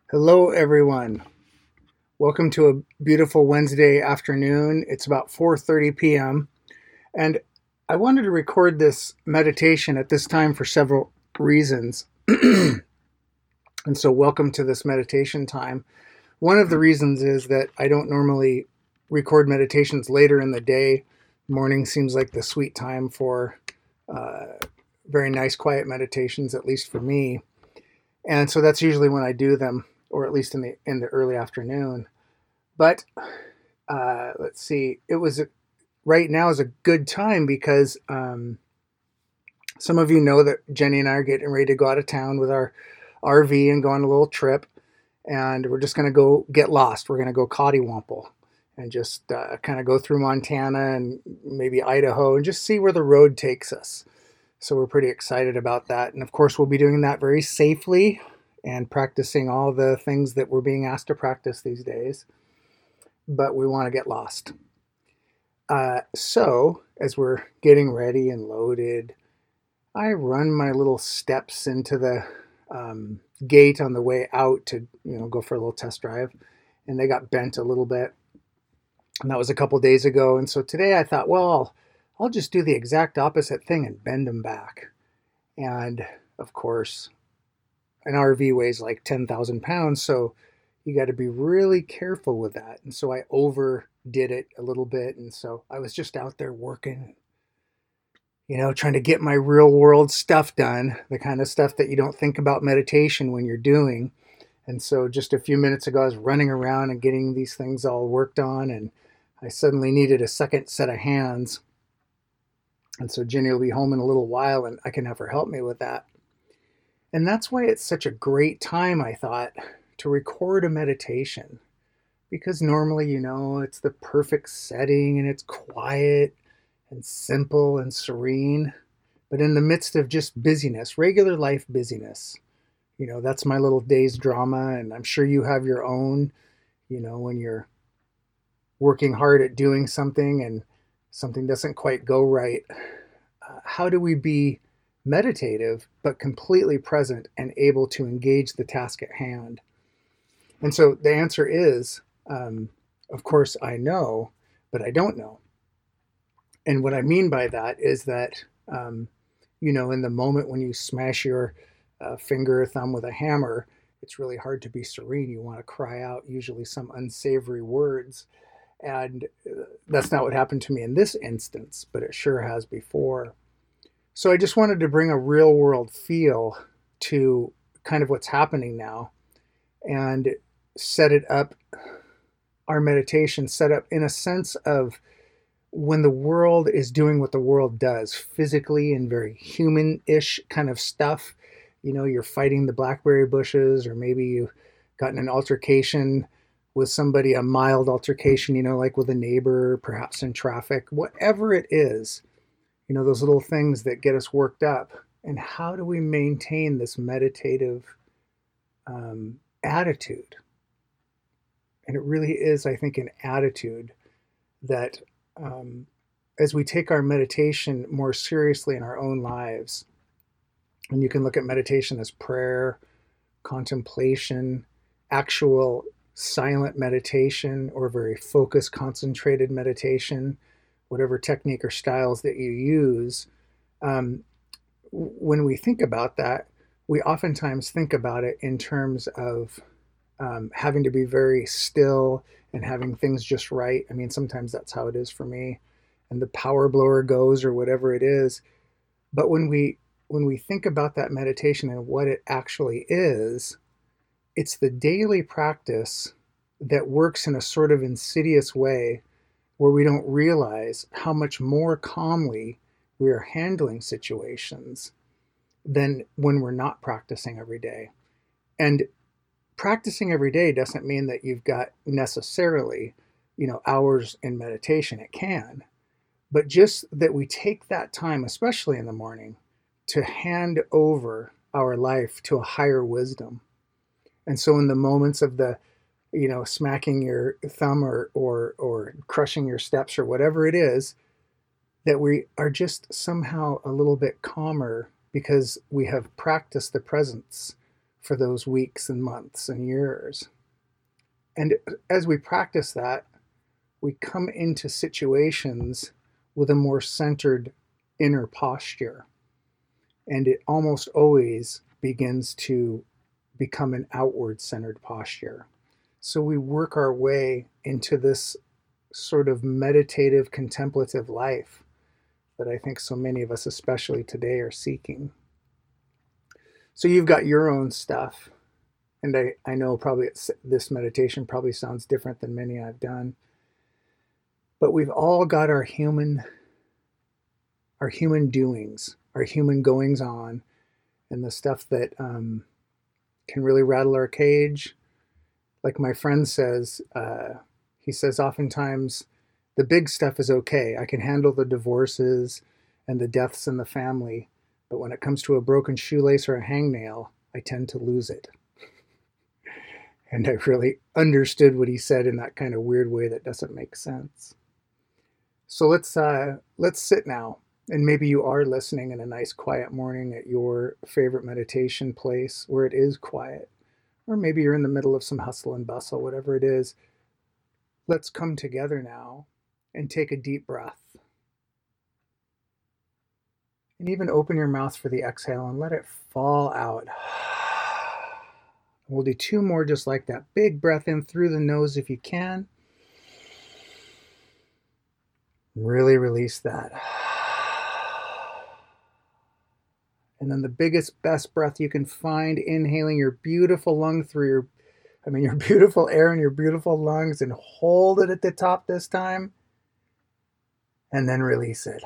Hello, everyone. Welcome to a beautiful Wednesday afternoon. It's about 4:30 p.m. and I wanted to record this meditation at this time for several reasons. And so welcome to this meditation time. One of the reasons is that I don't normally record meditations later in the day. Morning seems like the sweet time for uh, very nice quiet meditations, at least for me. And so that's usually when I do them, or at least in the early afternoon. But let's see, right now is a good time because some of you know that Jenny and I are getting ready to go out of town with our RV and go on a little trip, and we're just going to go get lost. We're going to go cottywomple and just kind of go through Montana and maybe Idaho and just see where the road takes us. So we're pretty excited about that. And of course, we'll be doing that very safely and practicing all the things that we're being asked to practice these days. But we want to get lost. So as we're getting ready and loaded, I run my little steps into the gate on the way out to go for a little test drive, and they got bent a little bit, and that was a couple days ago. And so today I thought, well, I'll just do the exact opposite thing and bend them back. And of course, an RV weighs like 10,000 pounds, so you got to be really careful with that. And so I overdid it a little bit. And so I was just out there working, trying to get my real world stuff done, the kind of stuff that you don't think about meditation when you're doing. And so just a few minutes ago, I was running around and getting these things all worked on, and I suddenly needed a second set of hands. And so Jenny will be home in a little while, and I can have her help me with that. And that's why it's such a great time, I thought, to record a meditation. Because normally, it's the perfect setting and it's quiet and simple and serene. But in the midst of just busyness, regular life busyness, that's my little day's drama. And I'm sure you have your own, when you're working hard at doing something and something doesn't quite go right. How do we be meditative, but completely present and able to engage the task at hand? And so the answer is, of course, I know, but I don't know. And what I mean by that is that, in the moment when you smash your finger or thumb with a hammer, it's really hard to be serene. You want to cry out usually some unsavory words. And that's not what happened to me in this instance, but it sure has before. So I just wanted to bring a real world feel to kind of what's happening now and set it up, our meditation set up in a sense of when the world is doing what the world does physically and very human-ish kind of stuff. You're fighting the blackberry bushes, or maybe you've gotten an altercation with somebody, a mild altercation, like with a neighbor, perhaps in traffic, whatever it is, those little things that get us worked up. And how do we maintain this meditative attitude? And it really is, I think, an attitude that as we take our meditation more seriously in our own lives, and you can look at meditation as prayer, contemplation, actual silent meditation, or very focused, concentrated meditation, whatever technique or styles that you use. When we think about that, we oftentimes think about it in terms of having to be very still and having things just right. I mean, sometimes that's how it is for me, and the power blower goes or whatever it is. But when we think about that meditation and what it actually is, it's the daily practice that works in a sort of insidious way where we don't realize how much more calmly we are handling situations than when we're not practicing every day. And practicing every day doesn't mean that you've got necessarily, hours in meditation. It can, but just that we take that time, especially in the morning, to hand over our life to a higher wisdom. And so in the moments of the, smacking your thumb or crushing your steps or whatever it is, that we are just somehow a little bit calmer because we have practiced the presence for those weeks and months and years. And as we practice that, we come into situations with a more centered inner posture. And it almost always begins to become an outward centered posture. So we work our way into this sort of meditative, contemplative life that I think so many of us, especially today, are seeking. So you've got your own stuff. And I know probably this meditation probably sounds different than many I've done. But we've all got our human doings, our human goings on, and the stuff that can really rattle our cage. Like my friend says, he says oftentimes the big stuff is okay. I can handle the divorces and the deaths in the family. But when it comes to a broken shoelace or a hangnail, I tend to lose it. And I really understood what he said in that kind of weird way that doesn't make sense. So let's sit now, and maybe you are listening in a nice quiet morning at your favorite meditation place where it is quiet, or maybe you're in the middle of some hustle and bustle, whatever it is. Let's come together now and take a deep breath. And even open your mouth for the exhale and let it fall out. We'll do 2 more just like that. Big breath in through the nose if you can. Really release that. And then the biggest, best breath you can find, inhaling your beautiful lung through your beautiful air in your beautiful lungs, and hold it at the top this time. And then release it.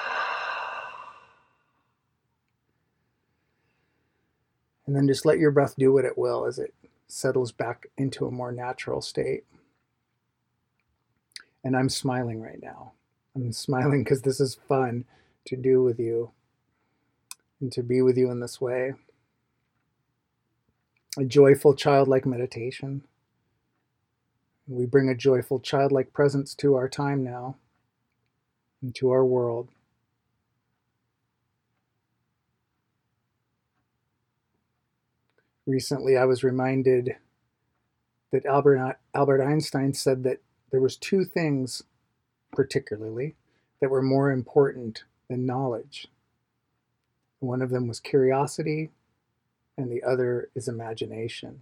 And then just let your breath do what it will as it settles back into a more natural state. And I'm smiling right now. I'm smiling because this is fun to do with you and to be with you in this way. A joyful, childlike meditation. We bring a joyful, childlike presence to our time now and to our world. Recently, I was reminded that Albert Einstein said that there was 2 things particularly that were more important than knowledge. One of them was curiosity, and the other is imagination.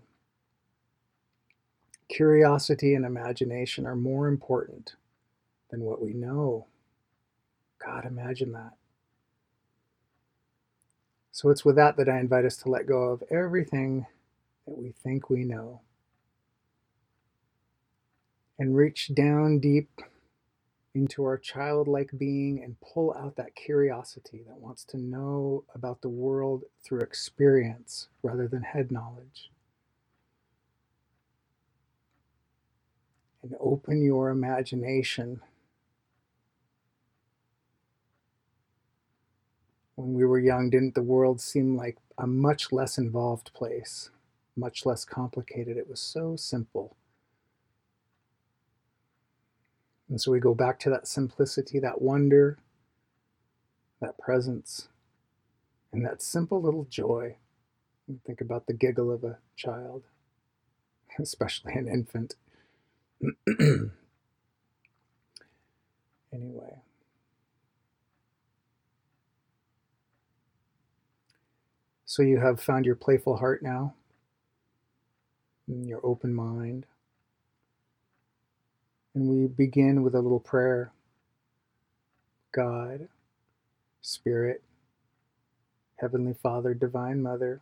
Curiosity and imagination are more important than what we know. God, imagine that. So it's with that I invite us to let go of everything that we think we know and reach down deep into our childlike being and pull out that curiosity that wants to know about the world through experience rather than head knowledge. And open your imagination. When we were young, didn't the world seem like a much less involved place, much less complicated? It was so simple. And so we go back to that simplicity, that wonder, that presence, and that simple little joy. You think about the giggle of a child, especially an infant. Anyway. So you have found your playful heart now, and your open mind. And we begin with a little prayer. God, Spirit, Heavenly Father, Divine Mother,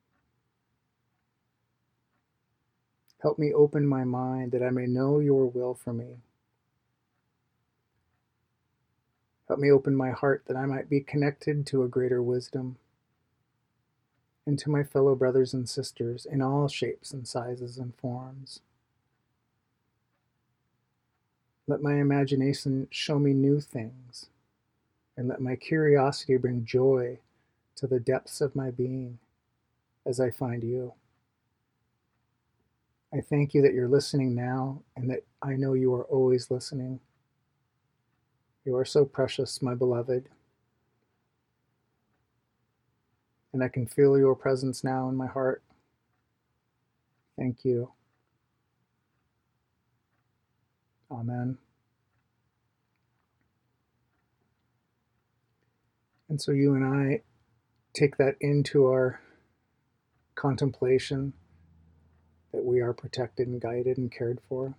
help me open my mind that I may know your will for me. Help me open my heart that I might be connected to a greater wisdom and to my fellow brothers and sisters in all shapes and sizes and forms. Let my imagination show me new things, and let my curiosity bring joy to the depths of my being as I find you. I thank you that you're listening now and that I know you are always listening. You are so precious, my beloved. And I can feel your presence now in my heart. Thank you. Amen. And so you and I take that into our contemplation, that we are protected and guided and cared for.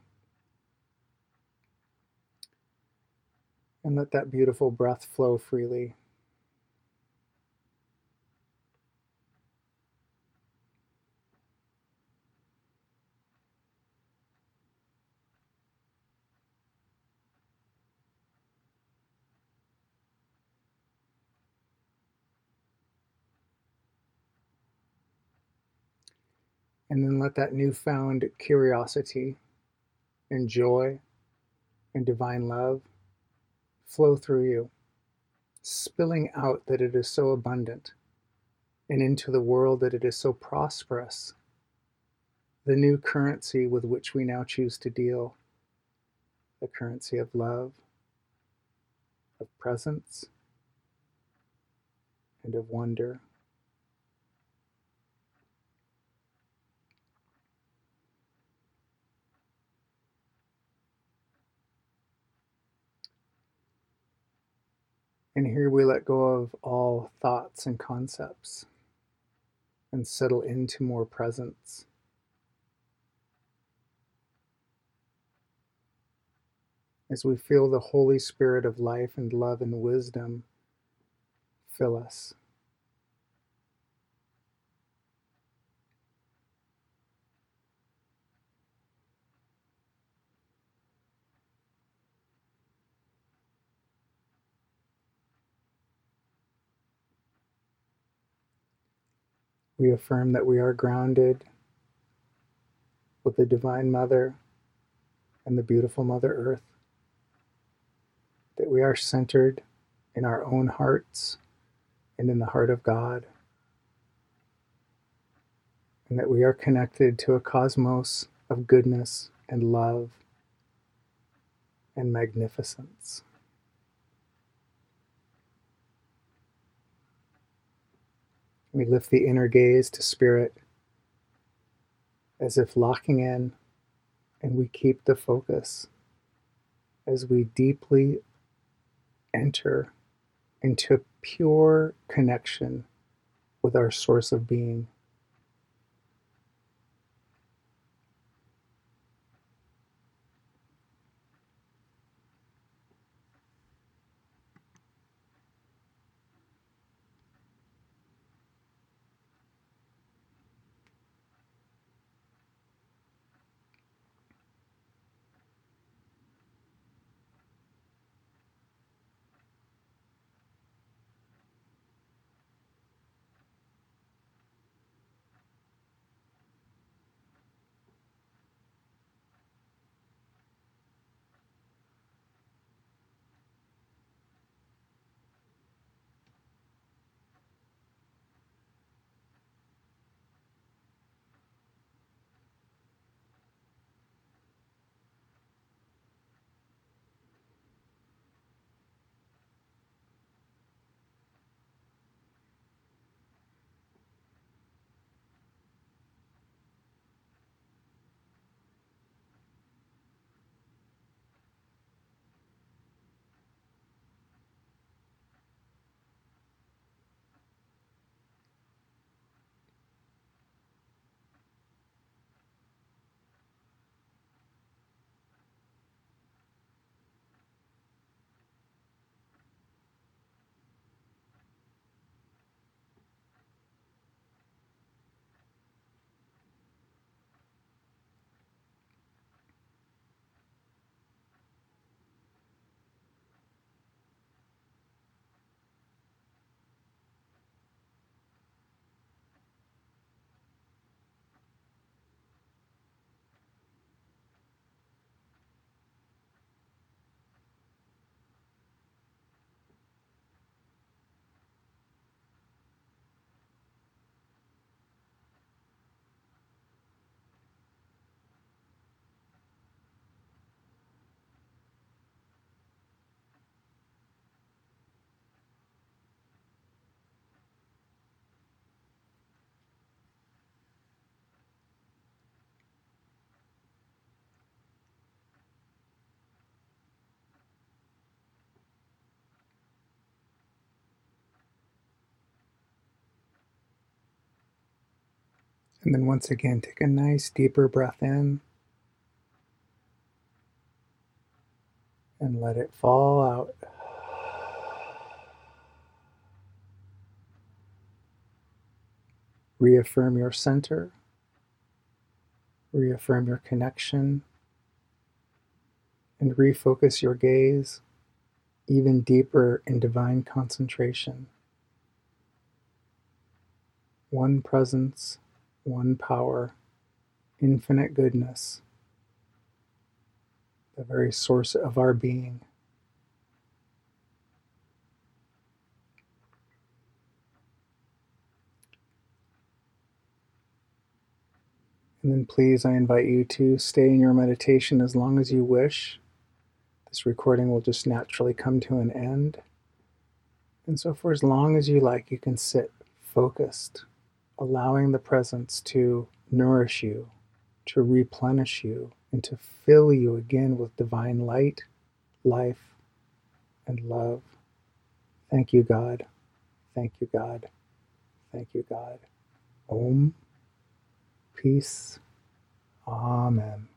And let that beautiful breath flow freely. And then let that newfound curiosity and joy and divine love flow through you, spilling out that it is so abundant, and into the world that it is so prosperous. The new currency with which we now choose to deal, the currency of love, of presence, and of wonder. And here we let go of all thoughts and concepts and settle into more presence. As we feel the Holy Spirit of life and love and wisdom fill us. We affirm that we are grounded with the Divine Mother and the beautiful Mother Earth, that we are centered in our own hearts and in the heart of God, and that we are connected to a cosmos of goodness and love and magnificence. We lift the inner gaze to spirit as if locking in, and we keep the focus as we deeply enter into pure connection with our source of being. And then once again, take a nice deeper breath in and let it fall out. Reaffirm your center, reaffirm your connection, and refocus your gaze even deeper in divine concentration. One presence, one power, infinite goodness, the very source of our being. And then please, I invite you to stay in your meditation as long as you wish. This recording will just naturally come to an end. And so for as long as you like, you can sit focused, allowing the presence to nourish you, to replenish you, and to fill you again with divine light, life, and love. Thank you, God. Thank you, God. Thank you, God. Om. Peace. Amen.